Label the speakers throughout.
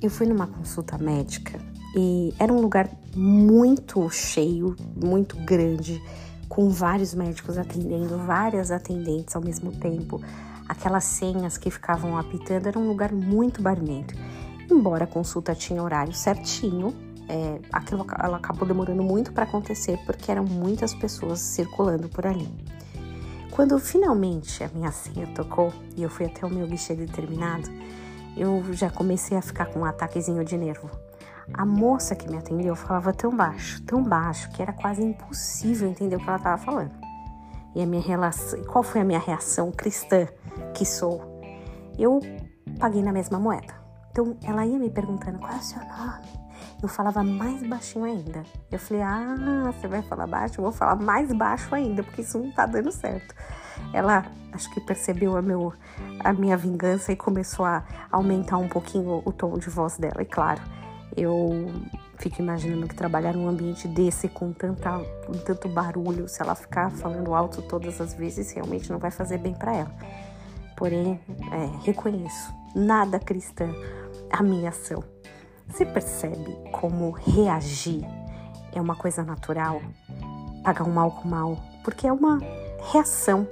Speaker 1: eu fui numa consulta médica e era um lugar muito cheio, muito grande, com vários médicos atendendo, várias atendentes ao mesmo tempo. Aquelas senhas que ficavam apitando, era um lugar muito barulhento. Embora a consulta tinha horário certinho, ela acabou demorando muito para acontecer porque eram muitas pessoas circulando por ali. Quando finalmente a minha senha tocou e eu fui até o meu guichê determinado, eu já comecei a ficar com um ataquezinho de nervo. A moça que me atendeu falava tão baixo, que era quase impossível entender o que ela estava falando. E qual foi a minha reação cristã que sou? Eu paguei na mesma moeda. Então, ela ia me perguntando, qual é o seu nome? Eu falava mais baixinho ainda. Eu falei, você vai falar baixo? Eu vou falar mais baixo ainda, porque isso não tá dando certo. Ela, acho que percebeu a minha vingança e começou a aumentar um pouquinho o tom de voz dela. E claro, eu fico imaginando que trabalhar num ambiente desse, com tanto barulho, se ela ficar falando alto todas as vezes, realmente não vai fazer bem para ela. Porém, reconheço, nada cristã a minha ação. Você percebe como reagir é uma coisa natural? Pagar um mal com mal? Porque é uma reação,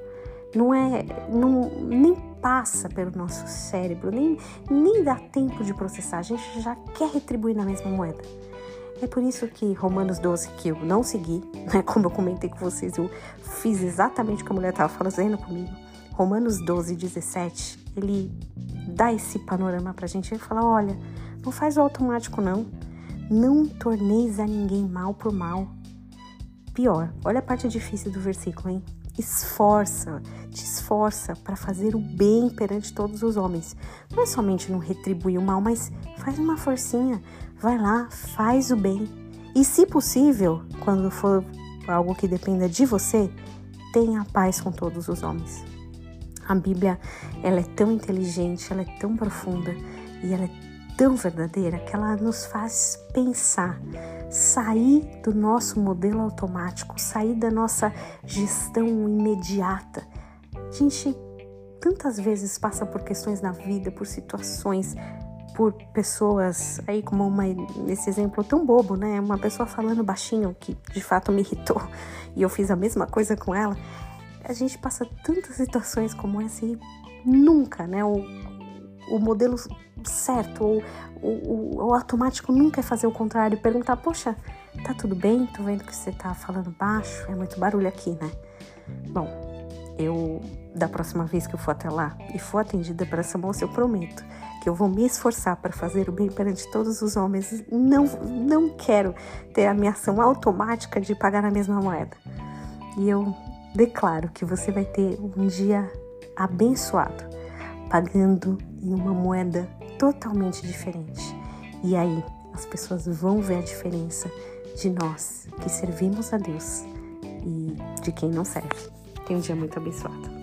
Speaker 1: nem passa pelo nosso cérebro, nem dá tempo de processar, a gente já quer retribuir na mesma moeda. É por isso que Romanos 12, que eu não segui, né, como eu comentei com vocês, eu fiz exatamente o que a mulher estava fazendo comigo. Romanos 12, 17, ele dá esse panorama pra gente, ele fala, olha, não faz o automático não torneis a ninguém mal por mal. Pior, olha a parte difícil do versículo, hein? Te esforça para fazer o bem perante todos os homens. Não é somente não retribuir o mal, mas faz uma forcinha, vai lá, faz o bem. E se possível, quando for algo que dependa de você, tenha paz com todos os homens. A Bíblia, ela é tão inteligente, ela é tão profunda e ela é tão verdadeira que ela nos faz pensar, sair do nosso modelo automático, sair da nossa gestão imediata. A gente tantas vezes passa por questões na vida, por situações, por pessoas, aí como nesse exemplo tão bobo, né? Uma pessoa falando baixinho que de fato me irritou e eu fiz a mesma coisa com ela. A gente passa tantas situações como essa e nunca, né? O modelo certo ou o automático nunca é fazer o contrário, perguntar, poxa, tá tudo bem? Tô vendo que você tá falando baixo, é muito barulho aqui, né? Bom, da próxima vez que eu for até lá e for atendida por essa moça, eu prometo que eu vou me esforçar para fazer o bem perante todos os homens. Não quero ter a minha ação automática de pagar na mesma moeda. E eu declaro que você vai ter um dia abençoado, pagando em uma moeda totalmente diferente. E aí, as pessoas vão ver a diferença de nós que servimos a Deus e de quem não serve. Tenha um dia muito abençoado.